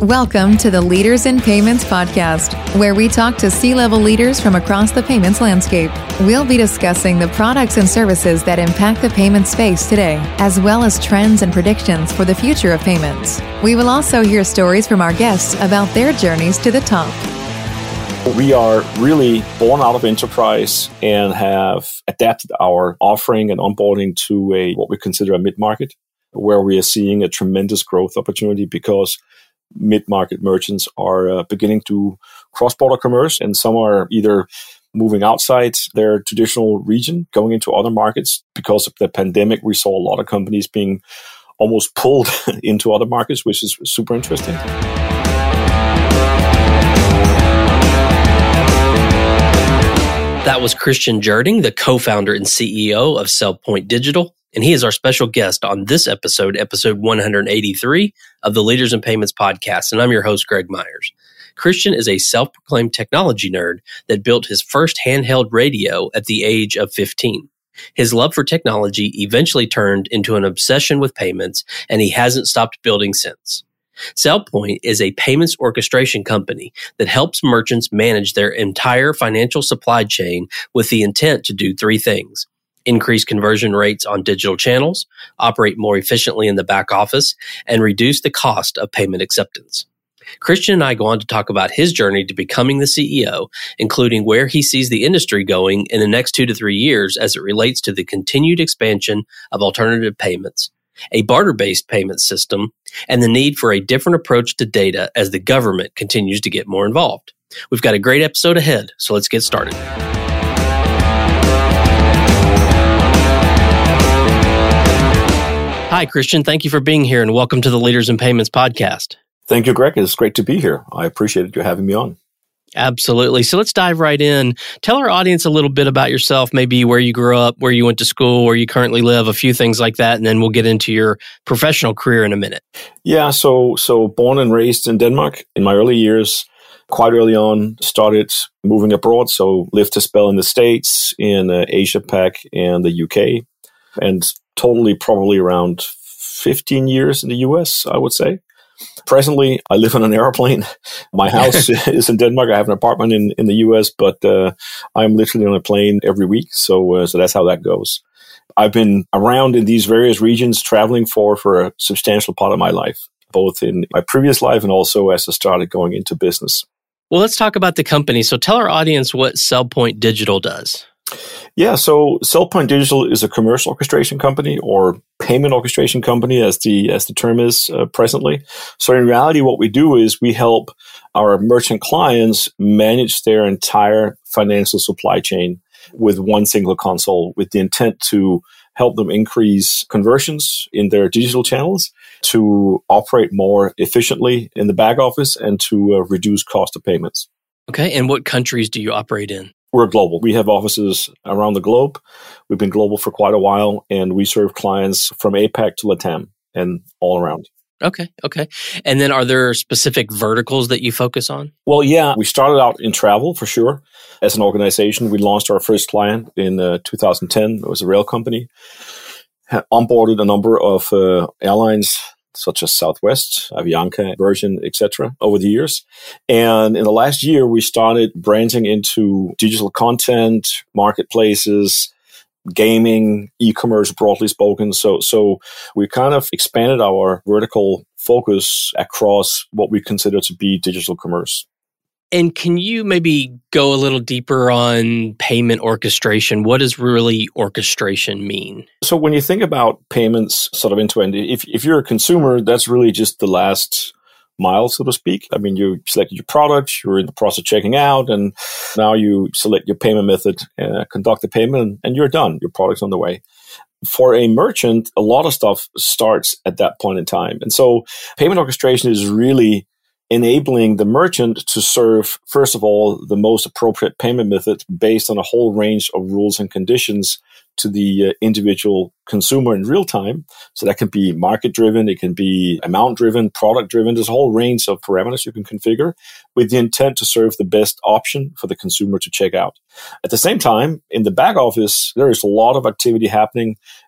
Welcome to the Leaders in Payments podcast, where we talk to C-level leaders from across the payments landscape. We'll be discussing the products and services that impact the payment space today, as well as trends and predictions for the future of payments. We will also hear stories from our guests about their journeys to the top. We are really born out of enterprise and have adapted our offering and onboarding to what we consider a mid-market, where we are seeing a tremendous growth opportunity because mid-market merchants are beginning to cross-border commerce, and some are either moving outside their traditional region, going into other markets. Because of the pandemic, we saw a lot of companies being almost pulled into other markets, which is super interesting. That was Christian Jerding, the co-founder and CEO of SellPoint Digital. And he is our special guest on this episode 183 of the Leaders in Payments podcast. And I'm your host, Greg Myers. Christian is a self-proclaimed technology nerd that built his first handheld radio at the age of 15. His love for technology eventually turned into an obsession with payments, and he hasn't stopped building since. SellPoint is a payments orchestration company that helps merchants manage their entire financial supply chain with the intent to do three things: increase conversion rates on digital channels, operate more efficiently in the back office, and reduce the cost of payment acceptance. Christian and I go on to talk about his journey to becoming the CEO, including where he sees the industry going in the next 2 to 3 years as it relates to the continued expansion of alternative payments, a barter-based payment system, and the need for a different approach to data as the government continues to get more involved. We've got a great episode ahead, so let's get started. Hi, Christian. Thank you for being here, and welcome to the Leaders in Payments podcast. Thank you, Greg. It's great to be here. I appreciate you having me on. Absolutely. So let's dive right in. Tell our audience a little bit about yourself, maybe where you grew up, where you went to school, where you currently live, a few things like that, and then we'll get into your professional career in a minute. Yeah, so born and raised in Denmark. In my early years, quite early on, started moving abroad, so lived a spell in the States, in Asia Pac, and the UK, and totally probably around 15 years in the US, I would say. Presently, I live on an airplane. My house is in Denmark. I have an apartment in the US, but I'm literally on a plane every week. So that's how that goes. I've been around in these various regions, traveling for a substantial part of my life, both in my previous life and also as I started going into business. Well, let's talk about the company. So tell our audience what SellPoint Digital does. Yeah, so SellPoint Digital is a commerce orchestration company, or payment orchestration company, as the term is presently. So in reality, what we do is we help our merchant clients manage their entire financial supply chain with one single console, with the intent to help them increase conversions in their digital channels, to operate more efficiently in the back office, and to reduce cost of payments. Okay, and what countries do you operate in? We're global. We have offices around the globe. We've been global for quite a while, and we serve clients from APAC to LATAM and all around. Okay. And then are there specific verticals that you focus on? Well, yeah, we started out in travel for sure. As an organization, we launched our first client in 2010. It was a rail company. Onboarded a number of airlines, such as Southwest, Avianca, Virgin, etc., over the years. And in the last year, we started branching into digital content, marketplaces, gaming, e-commerce, broadly spoken. So we kind of expanded our vertical focus across what we consider to be digital commerce. And can you maybe go a little deeper on payment orchestration? What does really orchestration mean? So when you think about payments sort of end-to-end, if you're a consumer, that's really just the last mile, so to speak. I mean, you selected your product, you're in the process of checking out, and now you select your payment method, conduct the payment, and you're done. Your product's on the way. For a merchant, a lot of stuff starts at that point in time. And so payment orchestration is really enabling the merchant to serve, first of all, the most appropriate payment method based on a whole range of rules and conditions to the individual consumer in real time. So that can be market-driven, it can be amount-driven, product-driven. There's a whole range of parameters you can configure with the intent to serve the best option for the consumer to check out. At the same time, in the back office, there is a lot of activity happening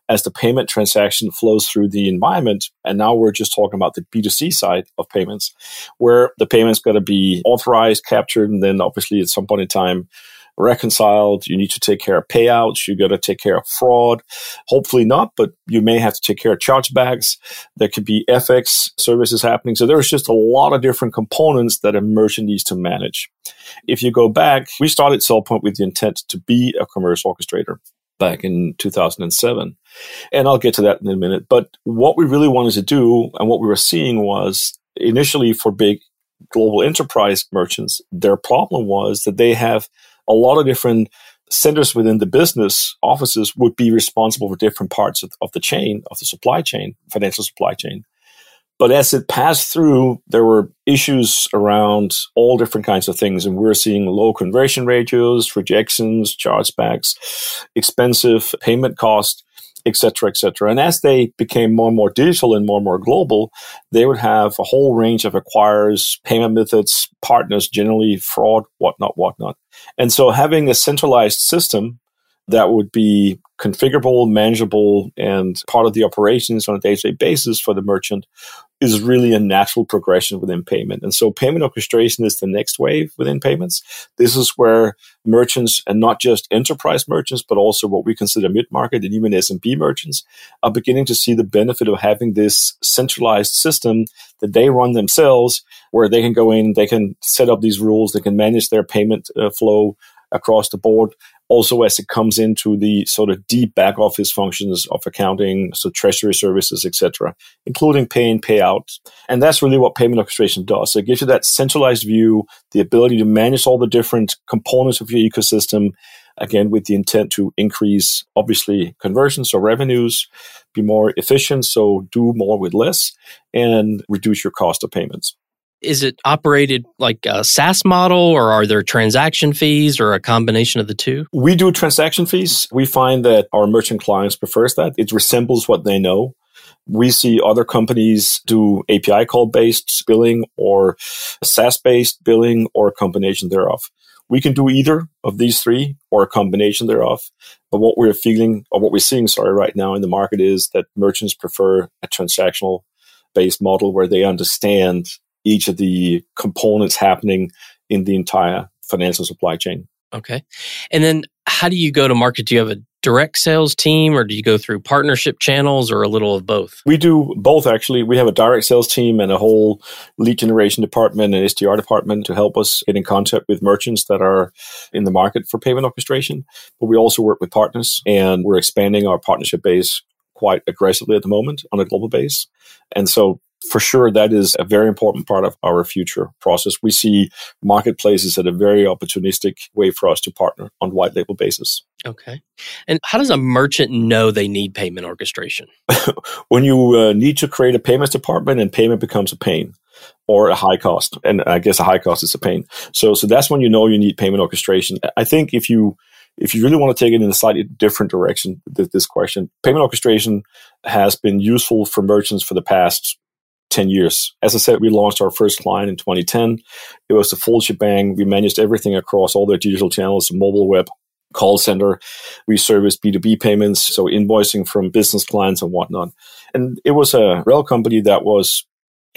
as the payment transaction flows through the environment. And now we're just talking about the B2C side of payments, where the payment's got to be authorized, captured, and then obviously at some point in time reconciled. You need to take care of payouts. You got to take care of fraud. Hopefully not, but you may have to take care of chargebacks. There could be FX services happening. So there's just a lot of different components that a merchant needs to manage. If you go back, we started SailPoint with the intent to be a commerce orchestrator back in 2007. And I'll get to that in a minute. But what we really wanted to do and what we were seeing was initially for big global enterprise merchants, their problem was that they have a lot of different centers within the business offices would be responsible for different parts of the chain, of the supply chain, financial supply chain. But as it passed through, there were issues around all different kinds of things. And we're seeing low conversion ratios, rejections, chargebacks, expensive payment cost, et cetera, et cetera. And as they became more and more digital and more global, they would have a whole range of acquirers, payment methods, partners, generally fraud, whatnot. And so having a centralized system that would be configurable, manageable, and part of the operations on a day-to-day basis for the merchant is really a natural progression within payment. And so payment orchestration is the next wave within payments. This is where merchants, and not just enterprise merchants, but also what we consider mid-market and even SMB merchants, are beginning to see the benefit of having this centralized system that they run themselves, where they can go in, they can set up these rules, they can manage their payment flow across the board. Also, as it comes into the sort of deep back office functions of accounting, so treasury services, etc., including pay in, pay out. And that's really what payment orchestration does. So it gives you that centralized view, the ability to manage all the different components of your ecosystem, again, with the intent to increase, obviously, conversions or revenues, be more efficient, so do more with less, and reduce your cost of payments. Is it operated like a SaaS model, or are there transaction fees, or a combination of the two? We do transaction fees. We find that our merchant clients prefers that. It resembles what they know. We see other companies do API call-based billing or SaaS-based billing or a combination thereof. We can do either of these three or a combination thereof. But what we're seeing right now in the market is that merchants prefer a transactional-based model where they understand each of the components happening in the entire financial supply chain. Okay. And then how do you go to market? Do you have a direct sales team, or do you go through partnership channels, or a little of both? We do both, actually. We have a direct sales team and a whole lead generation department and SDR department to help us get in contact with merchants that are in the market for payment orchestration. But we also work with partners, and we're expanding our partnership base quite aggressively at the moment on a global base. And so for sure, that is a very important part of our future process. We see marketplaces as a very opportunistic way for us to partner on white label basis. Okay. And how does a merchant know they need payment orchestration? When you need to create a payments department and payment becomes a pain or a high cost, and I guess a high cost is a pain. So that's when you know you need payment orchestration. I think if you really want to take it in a slightly different direction, this question, payment orchestration has been useful for merchants for the past 10 years. As I said, we launched our first client in 2010. It was the full shebang. We managed everything across all their digital channels, mobile, web, call center. We serviced B2B payments, so invoicing from business clients and whatnot. And it was a rail company that was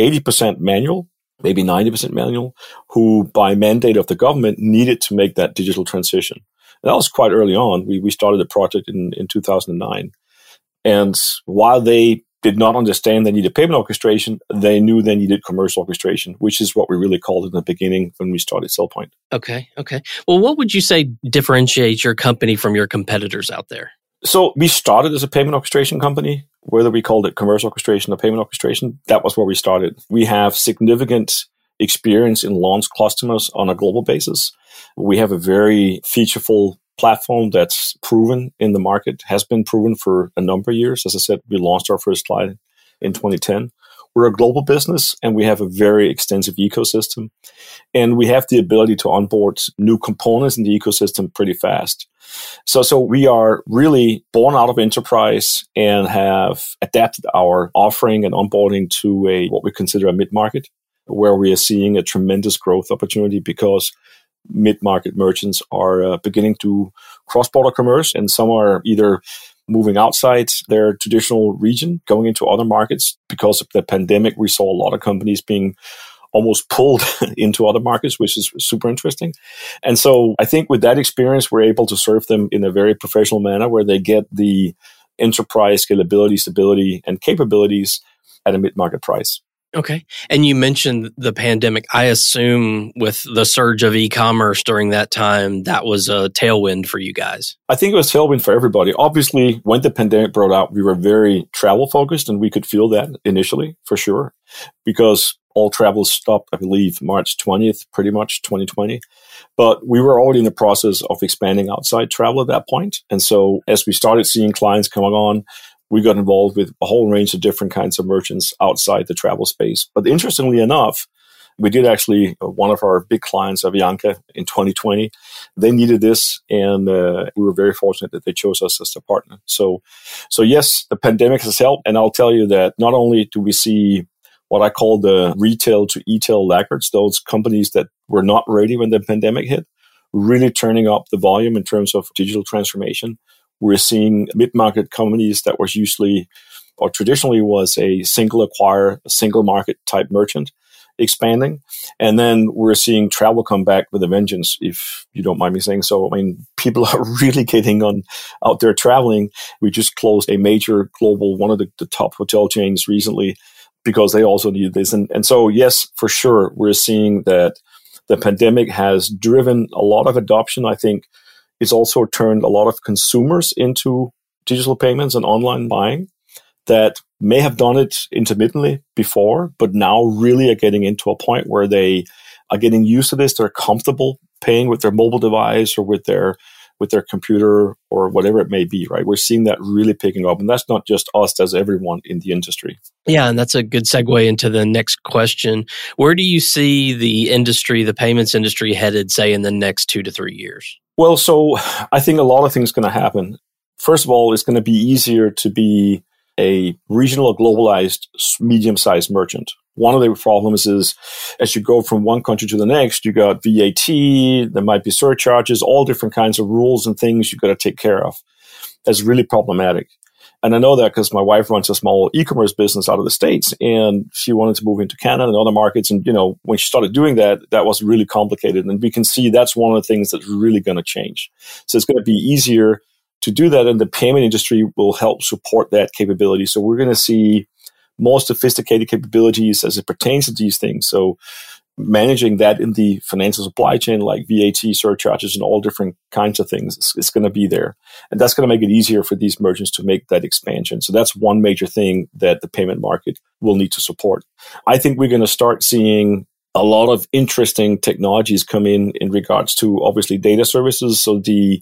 80% manual, maybe 90% manual, who by mandate of the government needed to make that digital transition. And that was quite early on. We started the project in 2009. And while they did not understand they needed payment orchestration, they knew they needed commercial orchestration, which is what we really called it in the beginning when we started SailPoint. Okay. Well, what would you say differentiates your company from your competitors out there? So we started as a payment orchestration company. Whether we called it commercial orchestration or payment orchestration, that was where we started. We have significant experience in launch customers on a global basis. We have a very featureful platform that's proven in the market, has been proven for a number of years. As I said, we launched our first client in 2010. We're a global business, and we have a very extensive ecosystem. And we have the ability to onboard new components in the ecosystem pretty fast. So we are really born out of enterprise and have adapted our offering and onboarding to what we consider a mid-market, where we are seeing a tremendous growth opportunity because mid-market merchants are beginning to cross-border commerce, and some are either moving outside their traditional region, going into other markets. Because of the pandemic, we saw a lot of companies being almost pulled into other markets, which is super interesting. And so I think with that experience, we're able to serve them in a very professional manner where they get the enterprise scalability, stability, and capabilities at a mid-market price. Okay. And you mentioned the pandemic. I assume with the surge of e-commerce during that time, that was a tailwind for you guys. I think it was tailwind for everybody. Obviously, when the pandemic broke out, we were very travel focused, and we could feel that initially for sure, because all travel stopped, I believe, March 20th, pretty much 2020. But we were already in the process of expanding outside travel at that point. And so as we started seeing clients coming on, we got involved with a whole range of different kinds of merchants outside the travel space. But interestingly enough, we did actually, one of our big clients, Avianca, in 2020, they needed this, and we were very fortunate that they chose us as a partner. So yes, the pandemic has helped, and I'll tell you that not only do we see what I call the retail to e-tail laggards, those companies that were not ready when the pandemic hit, really turning up the volume in terms of digital transformation. We're seeing mid-market companies that was usually or traditionally was a single acquirer, a single market type merchant expanding. And then we're seeing travel come back with a vengeance, if you don't mind me saying so. I mean, people are really getting out there traveling. We just closed a major global, one of the top hotel chains recently, because they also need this. And so, yes, for sure, we're seeing that the pandemic has driven a lot of adoption. I think it's also turned a lot of consumers into digital payments and online buying that may have done it intermittently before, but now really are getting into a point where they are getting used to this. They're comfortable paying with their mobile device or with their computer or whatever it may be, right? We're seeing that really picking up. And that's not just us, that's everyone in the industry. Yeah, and that's a good segue into the next question. Where do you see the industry, the payments industry, headed, say, in the next 2 to 3 years? Well, so I think a lot of things are going to happen. First of all, it's going to be easier to be a regional or globalized medium-sized merchant. One of the problems is as you go from one country to the next, you got VAT, there might be surcharges, all different kinds of rules and things you've got to take care of. That's really problematic. And I know that because my wife runs a small e-commerce business out of the States, and she wanted to move into Canada and other markets. And, when she started doing that, that was really complicated. And we can see that's one of the things that's really going to change. So it's going to be easier to do that, and the payment industry will help support that capability. So we're going to see more sophisticated capabilities as it pertains to these things. So managing that in the financial supply chain, like VAT, surcharges, and all different kinds of things, it's going to be there. And that's going to make it easier for these merchants to make that expansion. So that's one major thing that the payment market will need to support. I think we're going to start seeing a lot of interesting technologies come in regards to, obviously, data services. So the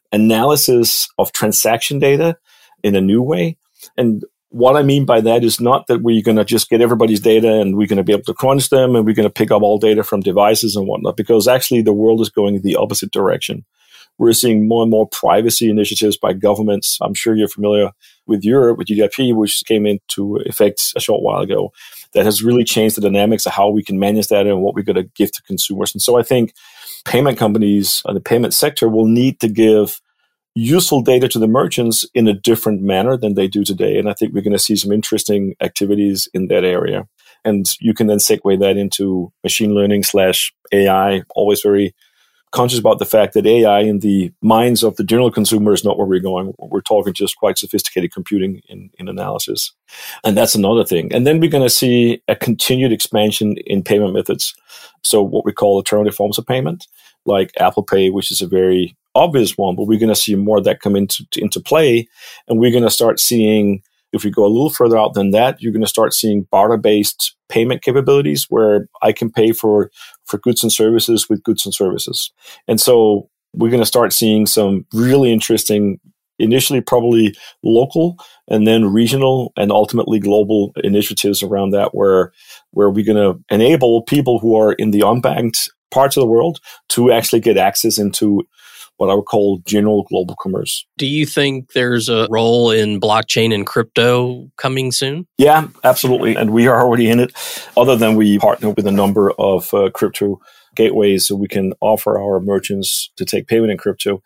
analysis of transaction data in a new way. And what I mean by that is not that we're going to just get everybody's data and we're going to be able to crunch them and we're going to pick up all data from devices and whatnot, because actually the world is going in the opposite direction. We're seeing more and more privacy initiatives by governments. I'm sure you're familiar with Europe, with GDPR, which came into effect a short while ago. That has really changed the dynamics of how we can manage that and what we're going to give to consumers. And so I think payment companies and the payment sector will need to give useful data to the merchants in a different manner than they do today. And I think we're going to see some interesting activities in that area. And you can then segue that into machine learning / AI, always very conscious about the fact that AI in the minds of the general consumer is not where we're going. We're talking just quite sophisticated computing in analysis. And that's another thing. And then we're going to see a continued expansion in payment methods. So what we call alternative forms of payment, like Apple Pay, which is a very obvious one, but we're going to see more of that come into play. And we're going to start seeing, if we go a little further out than that, you're going to start seeing barter-based payment capabilities where I can pay for goods and services with goods and services. And so we're going to start seeing some really interesting, initially probably local and then regional and ultimately global initiatives around that where we're going to enable people who are in the unbanked parts of the world to actually get access into what I would call general global commerce. Do you think there's a role in blockchain and crypto coming soon? Yeah, absolutely. And we are already in it. Other than we partner with a number of crypto gateways so we can offer our merchants to take payment in crypto.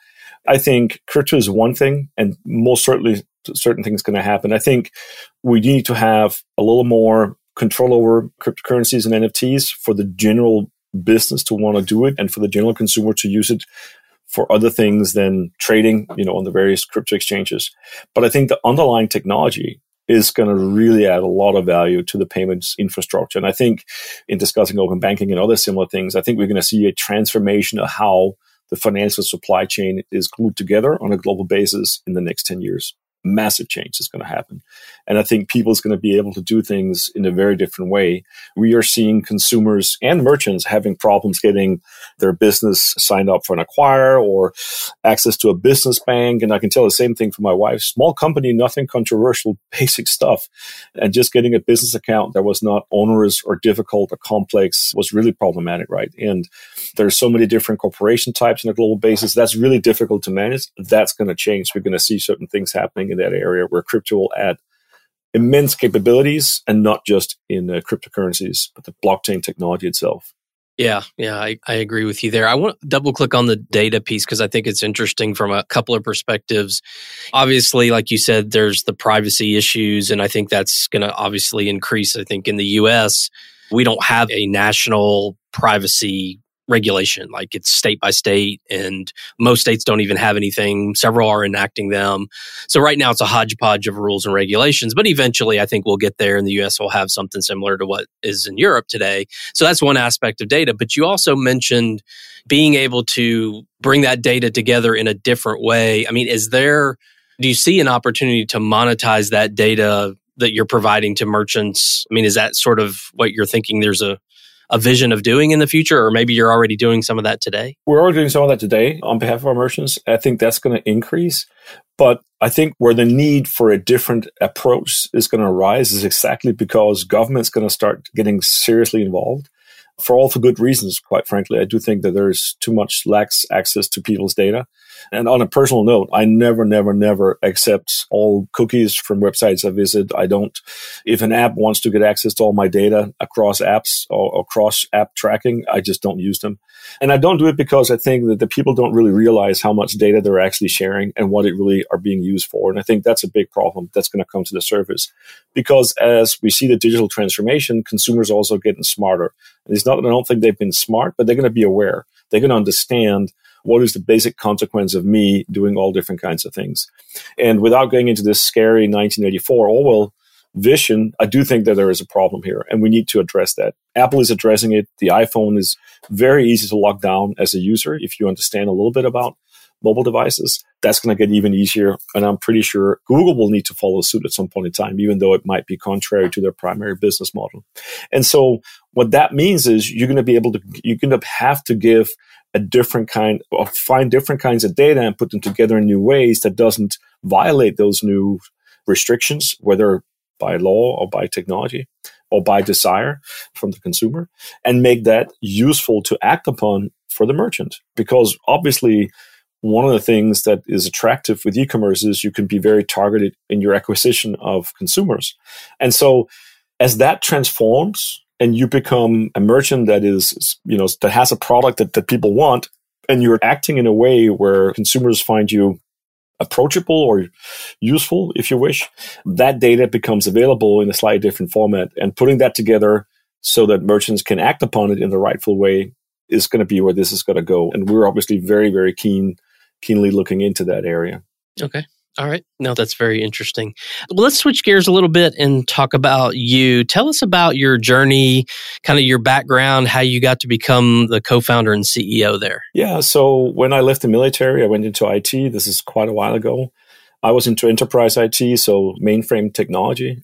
I think crypto is one thing, and most certainly certain things going to happen. I think we need to have a little more control over cryptocurrencies and NFTs for the general business to want to do it, and for the general consumer to use it for other things than trading, on the various crypto exchanges. But I think the underlying technology is going to really add a lot of value to the payments infrastructure. And I think in discussing open banking and other similar things, I think we're going to see a transformation of how the financial supply chain is glued together on a global basis in the next 10 years. Massive change is going to happen. And I think people's going to be able to do things in a very different way. We are seeing consumers and merchants having problems getting their business signed up for an acquirer or access to a business bank. And I can tell the same thing for my wife. Small company, nothing controversial, basic stuff. And just getting a business account that was not onerous or difficult or complex was really problematic, right? And there's so many different corporation types on a global basis. That's really difficult to manage. That's going to change. We're going to see certain things happening in that area where crypto will add immense capabilities, and not just in cryptocurrencies, but the blockchain technology itself. Yeah, I agree with you there. I want to double click on the data piece because I think it's interesting from a couple of perspectives. Obviously, like you said, there's the privacy issues, and I think that's going to obviously increase. I think in the US, we don't have a national privacy regulation. Like it's state by state, and most states don't even have anything. Several are enacting them. So right now it's a hodgepodge of rules and regulations, but eventually I think we'll get there, and the US will have something similar to what is in Europe today. So that's one aspect of data. But you also mentioned being able to bring that data together in a different way. I mean, do you see an opportunity to monetize that data that you're providing to merchants? I mean, is that sort of what you're thinking there's a vision of doing in the future, or maybe you're already doing some of that today? We're already doing some of that today on behalf of our merchants. I think that's going to increase. But I think where the need for a different approach is going to arise is exactly because government's going to start getting seriously involved for good reasons, quite frankly. I do think that there's too much lax access to people's data. And on a personal note, I never accept all cookies from websites I visit. I don't. If an app wants to get access to all my data across apps or across app tracking, I just don't use them. And I don't do it because I think that the people don't really realize how much data they're actually sharing and what it really are being used for. And I think that's a big problem that's going to come to the surface. Because as we see the digital transformation, consumers are also getting smarter. And it's not that I don't think they've been smart, but they're going to be aware. They're going to understand what is the basic consequence of me doing all different kinds of things. And without going into this scary 1984 Orwell vision, I do think that there is a problem here, and we need to address that. Apple is addressing it. The iPhone is very easy to lock down as a user if you understand a little bit about mobile devices. That's going to get even easier, and I'm pretty sure Google will need to follow suit at some point in time, even though it might be contrary to their primary business model. And so what that means is you're going to have to give a different kind, or find different kinds of data and put them together in new ways that doesn't violate those new restrictions, whether by law or by technology or by desire from the consumer, and make that useful to act upon for the merchant. Because obviously, one of the things that is attractive with e-commerce is you can be very targeted in your acquisition of consumers. And so as that transforms and you become a merchant that is, that has a product that people want, and you're acting in a way where consumers find you approachable or useful, if you wish, that data becomes available in a slightly different format. And putting that together so that merchants can act upon it in the rightful way is going to be where this is going to go. And we're obviously very, very keenly looking into that area. Okay. All right. No, that's very interesting. Well, let's switch gears a little bit and talk about you. Tell us about your journey, kind of your background, how you got to become the co-founder and CEO there. Yeah. So when I left the military, I went into IT. This is quite a while ago. I was into enterprise IT, so mainframe technology.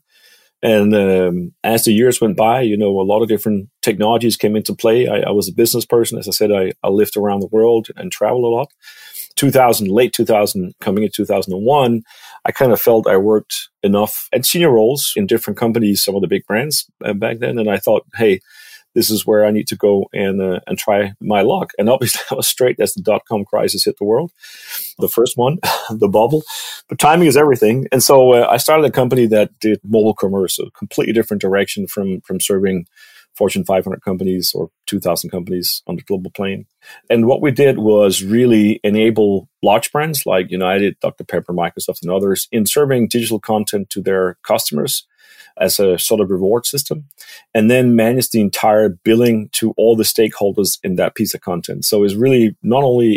And as the years went by, a lot of different technologies came into play. I was a business person. As I said, I lived around the world and traveled a lot. Late 2000, coming in 2001, I kind of felt I worked enough at senior roles in different companies, some of the big brands back then. And I thought, hey, this is where I need to go and try my luck. And obviously, I was straight as the dot-com crisis hit the world. The first one, the bubble. But timing is everything. And so I started a company that did mobile commerce, a completely different direction from serving Fortune 500 companies or 2,000 companies on the global plane. And what we did was really enable large brands like United, Dr. Pepper, Microsoft, and others in serving digital content to their customers as a sort of reward system, and then manage the entire billing to all the stakeholders in that piece of content. So it's really not only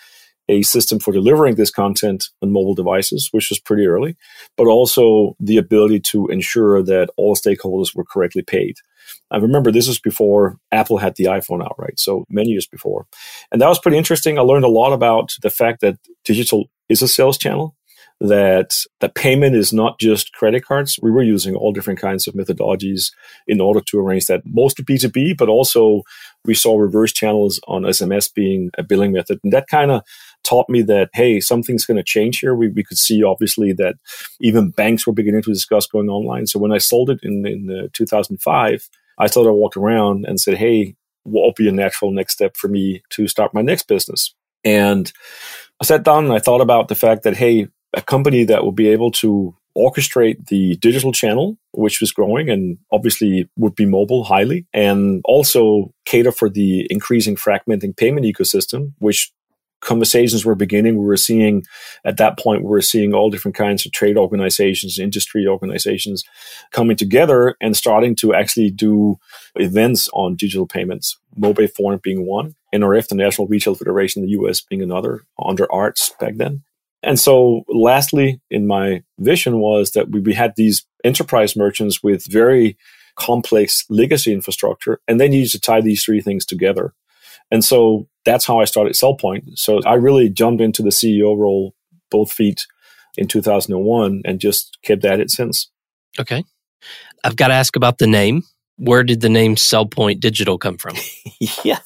a system for delivering this content on mobile devices, which was pretty early, but also the ability to ensure that all stakeholders were correctly paid. I remember this was before Apple had the iPhone out, right? So many years before. And that was pretty interesting. I learned a lot about the fact that digital is a sales channel, that the payment is not just credit cards. We were using all different kinds of methodologies in order to arrange that, mostly B2B, but also we saw reverse channels on SMS being a billing method. And that kind of taught me that, hey, something's going to change here. We could see, obviously, that even banks were beginning to discuss going online. So when I sold it in 2005, I sort of walked around and said, hey, what will be a natural next step for me to start my next business? And I sat down and I thought about the fact that, hey, a company that will be able to orchestrate the digital channel, which was growing and obviously would be mobile highly, and also cater for the increasing fragmenting payment ecosystem, which conversations were beginning. We were seeing at that point, we were seeing all different kinds of trade organizations, industry organizations coming together and starting to actually do events on digital payments, Mobile Forum being one, NRF, the National Retail Federation in the US, being another, under ARTS back then. And so lastly, in my vision was that we had these enterprise merchants with very complex legacy infrastructure, and they needed to tie these three things together. And so that's how I started SellPoint. So I really jumped into the CEO role, both feet, in 2001 and just kept at it since. Okay. I've got to ask about the name. Where did the name SellPoint Digital come from? Yeah.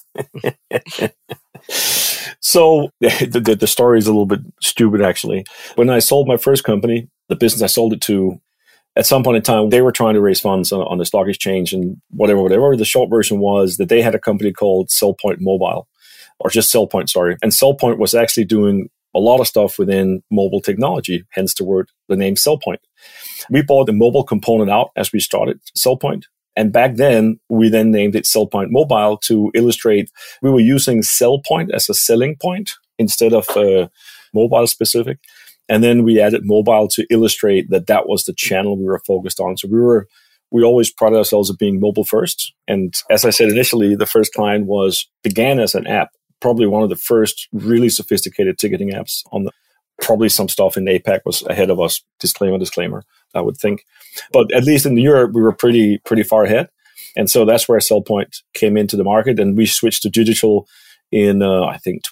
So the story is a little bit stupid, actually. When I sold my first company, the business I sold it to, at some point in time, they were trying to raise funds on the stock exchange and whatever. The short version was that they had a company called SellPoint Mobile, or just SellPoint, sorry. And SellPoint was actually doing a lot of stuff within mobile technology, hence the name SellPoint. We bought the mobile component out as we started SellPoint. And back then, we then named it SellPoint Mobile to illustrate we were using SellPoint as a selling point instead of mobile specific. And then we added mobile to illustrate that was the channel we were focused on. So we always pride ourselves on being mobile first. And as I said initially, the first client began as an app, probably one of the first really sophisticated ticketing apps on probably some stuff in APAC was ahead of us. Disclaimer, I would think. But at least in Europe, we were pretty far ahead. And so that's where SellPoint came into the market. And we switched to digital in, I think,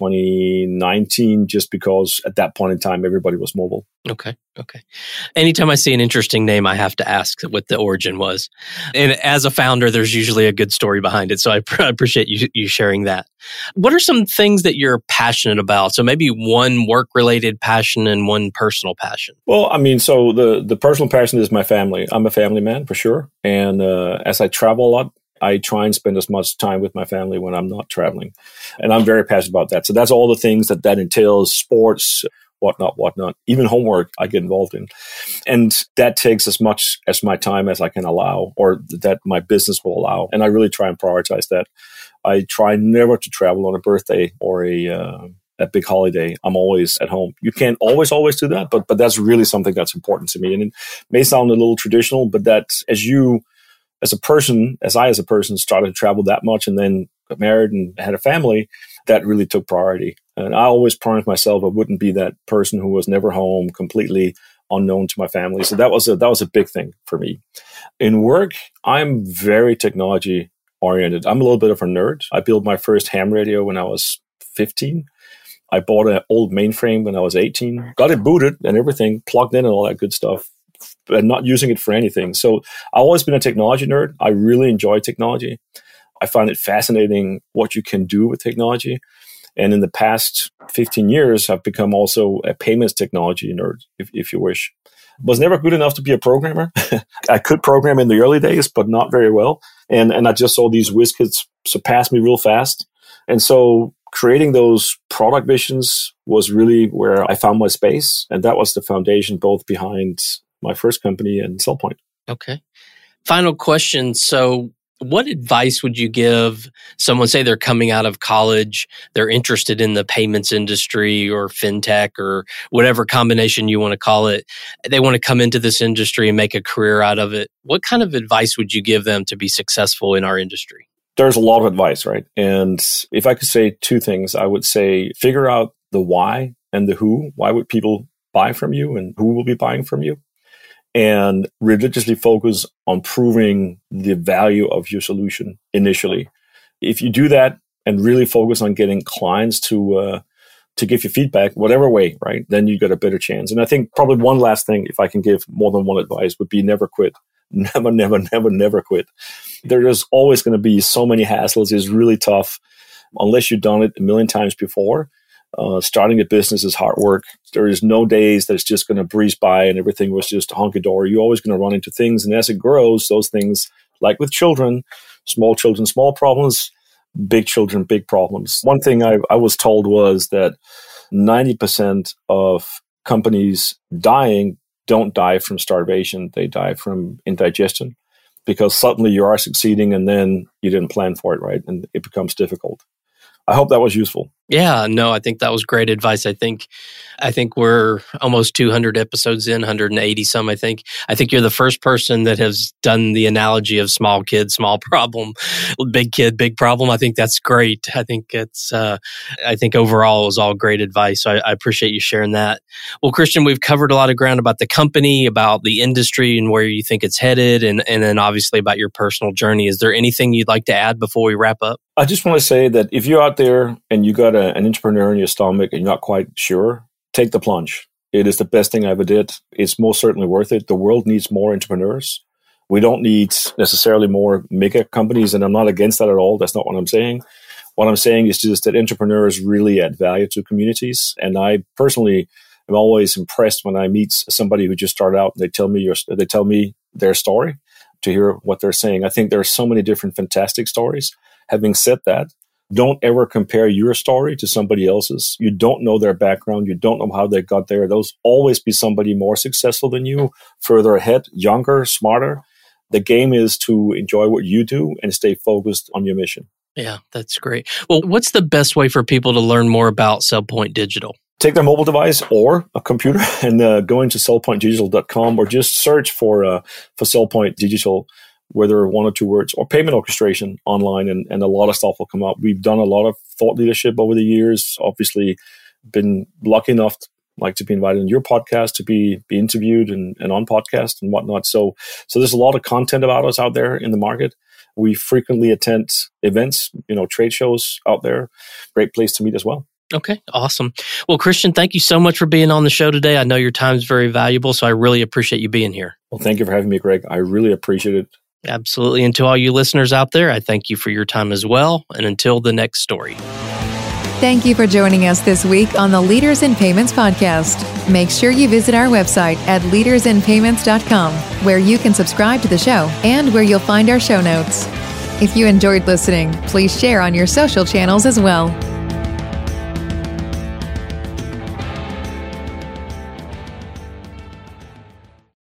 2019, just because at that point in time, everybody was mobile. Okay. Anytime I see an interesting name, I have to ask what the origin was. And as a founder, there's usually a good story behind it. So I appreciate you sharing that. What are some things that you're passionate about? So maybe one work-related passion and one personal passion. Well, I mean, so the personal passion is my family. I'm a family man for sure. And as I travel a lot, I try and spend as much time with my family when I'm not traveling. And I'm very passionate about that. So that's all the things that entails, sports, whatnot, even homework I get involved in. And that takes as much as my time as I can allow, or that my business will allow. And I really try and prioritize that. I try never to travel on a birthday or a big holiday. I'm always at home. You can't always do that, but that's really something that's important to me. And it may sound a little traditional, but that as a person started to travel that much and then got married and had a family, that really took priority. And I always promised myself I wouldn't be that person who was never home, completely unknown to my family. So that was a big thing for me. In work, I'm very technology oriented. I'm a little bit of a nerd. I built my first ham radio when I was 15. I bought an old mainframe when I was 18, got it booted and everything, plugged in and all that good stuff, and not using it for anything. So I've always been a technology nerd. I really enjoy technology. I find it fascinating what you can do with technology. And in the past 15 years, I've become also a payments technology nerd, if you wish. Was never good enough to be a programmer. I could program in the early days, but not very well. And I just saw these WizKids surpass me real fast. And so creating those product visions was really where I found my space. And that was the foundation both behind my first company and SellPoint. Okay. Final question. So What advice would you give someone, say they're coming out of college, they're interested in the payments industry or fintech or whatever combination you want to call it. They want to come into this industry and make a career out of it. What kind of advice would you give them to be successful in our industry? There's a lot of advice, right? And if I could say two things, I would say figure out the why and the who. Why would people buy from you and who will be buying from you? And religiously focus on proving the value of your solution initially. If you do that and really focus on getting clients to give you feedback, whatever way, right, then you get a better chance. And I think probably one last thing, if I can give more than one advice, would be never quit. Never, never, never, never quit. There is always going to be so many hassles. It's really tough unless you've done it a million times before. Starting a business is hard work. There is no days that it's just going to breeze by and everything was just hunky-dory. You're always going to run into things. And as it grows, those things, like with children, small problems, big children, big problems. One thing I was told was that 90% of companies dying don't die from starvation. They die from indigestion because suddenly you are succeeding and then you didn't plan for it, right? And it becomes difficult. I hope that was useful. Yeah, no, I think that was great advice. I think we're almost 200 episodes in, 180 some, I think. I think you're the first person that has done the analogy of small kid, small problem, big kid, big problem. I think that's great. I think I think overall it was all great advice. So I appreciate you sharing that. Well, Christian, we've covered a lot of ground about the company, about the industry and where you think it's headed, and then obviously about your personal journey. Is there anything you'd like to add before we wrap up? I just want to say that if you're out there and you got an entrepreneur in your stomach and you're not quite sure, take the plunge. It is the best thing I ever did. It's most certainly worth it. The world needs more entrepreneurs. We don't need necessarily more mega companies, and I'm not against that at all. That's not what I'm saying. What I'm saying is just that entrepreneurs really add value to communities. And I personally am always impressed when I meet somebody who just started out and they tell me their story to hear what they're saying. I think there are so many different fantastic stories. Having said that, don't ever compare your story to somebody else's. You don't know their background. You don't know how they got there. There'll always be somebody more successful than you, further ahead, younger, smarter. The game is to enjoy what you do and stay focused on your mission. Yeah, that's great. Well, what's the best way for people to learn more about SailPoint Digital? Take their mobile device or a computer and go into sailpointdigital.com or just search for SailPoint Digital, whether one or two words, or payment orchestration online, and a lot of stuff will come up. We've done a lot of thought leadership over the years, obviously been lucky enough to be invited on your podcast, to be interviewed and on podcast and whatnot. So there's a lot of content about us out there in the market. We frequently attend events, trade shows out there. Great place to meet as well. Okay, awesome. Well, Christian, thank you so much for being on the show today. I know your time is very valuable, so I really appreciate you being here. Well, thank you for having me, Greg. I really appreciate it. Absolutely. And to all you listeners out there, I thank you for your time as well. And until the next story. Thank you for joining us this week on the Leaders in Payments podcast. Make sure you visit our website at leadersinpayments.com, where you can subscribe to the show and where you'll find our show notes. If you enjoyed listening, please share on your social channels as well.